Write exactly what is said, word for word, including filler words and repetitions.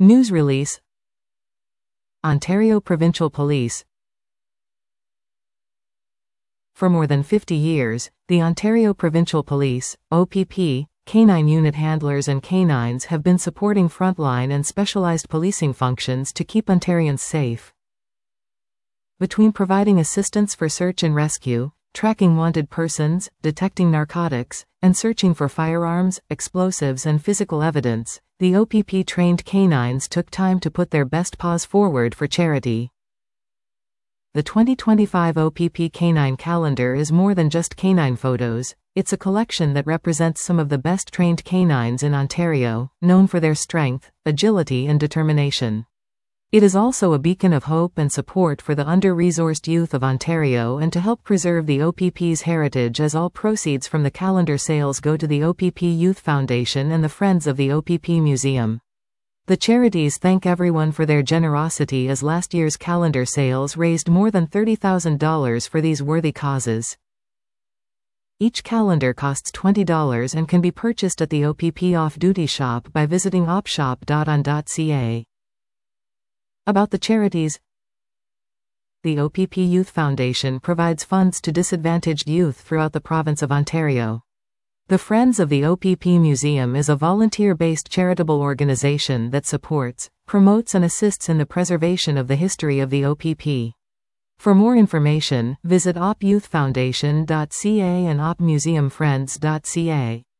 News release. Ontario Provincial Police. For more than fifty years, the Ontario Provincial Police, O P P, canine unit handlers and canines have been supporting frontline and specialized policing functions to keep Ontarians safe. Between providing assistance for search and rescue, tracking wanted persons, detecting narcotics, and searching for firearms, explosives and physical evidence, the O P P-trained canines took time to put their best paws forward for charity. The twenty twenty-five O P P Canine Calendar is more than just canine photos, it's a collection that represents some of the best trained canines in Ontario, known for their strength, agility and determination. It is also a beacon of hope and support for the under-resourced youth of Ontario and to help preserve the O P P's heritage, as all proceeds from the calendar sales go to the O P P Youth Foundation and the Friends of the O P P Museum. The charities thank everyone for their generosity, as last year's calendar sales raised more than thirty thousand dollars for these worthy causes. Each calendar costs twenty dollars and can be purchased at the O P P off-duty shop by visiting op shop dot on dot c a. About the charities. The O P P Youth Foundation provides funds to disadvantaged youth throughout the province of Ontario. The Friends of the O P P Museum is a volunteer-based charitable organization that supports, promotes and assists in the preservation of the history of the O P P. For more information, visit op youth foundation dot c a and op museum friends dot c a.